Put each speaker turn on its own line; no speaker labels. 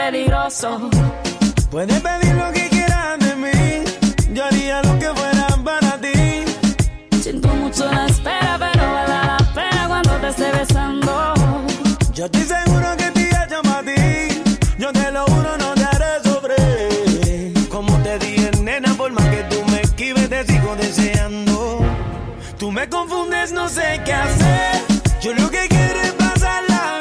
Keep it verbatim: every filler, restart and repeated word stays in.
peligroso.
Puedes pedir lo que quieras de mí, yo haría lo que fuera para ti.
Siento mucho la espera, pero vale la pena cuando te esté besando.
Yo estoy seguro que te llamo a ti, yo te lo juro, no te haré sobre. Como te dije, nena, por más que tú me esquives, te sigo deseando. Tú me confundes, no sé qué hacer.